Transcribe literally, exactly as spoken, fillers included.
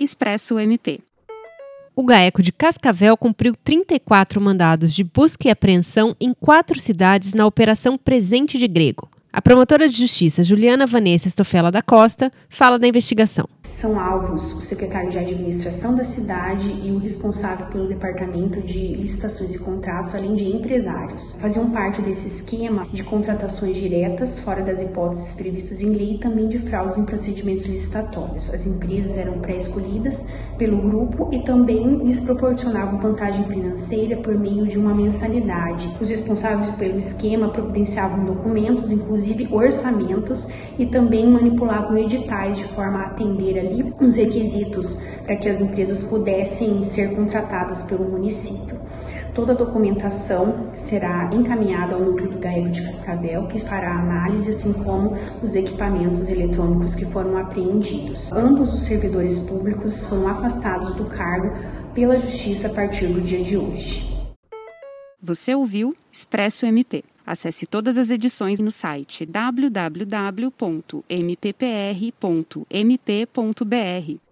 Expresso M P. O GAECO de Cascavel cumpriu trinta e quatro mandados de busca e apreensão em quatro cidades na Operação Presente de Grego. A promotora de Justiça, Juliana Vanessa Estofela da Costa, fala da investigação. São alvos o secretário de administração da cidade e o responsável pelo departamento de licitações e contratos, além de empresários. Faziam parte desse esquema de contratações diretas, fora das hipóteses previstas em lei, e também de fraudes em procedimentos licitatórios. As empresas eram pré-escolhidas pelo grupo e também lhes proporcionavam vantagem financeira por meio de uma mensalidade. Os responsáveis pelo esquema providenciavam documentos, inclusive orçamentos, e também manipulavam editais de forma a atender ali os requisitos para que as empresas pudessem ser contratadas pelo município. Toda a documentação será encaminhada ao núcleo do GAECO de Cascavel, que fará a análise, assim como os equipamentos eletrônicos que foram apreendidos. Ambos os servidores públicos foram afastados do cargo pela Justiça a partir do dia de hoje. Você ouviu Expresso M P. Acesse todas as edições no site w w w ponto m p p r ponto m p ponto b r.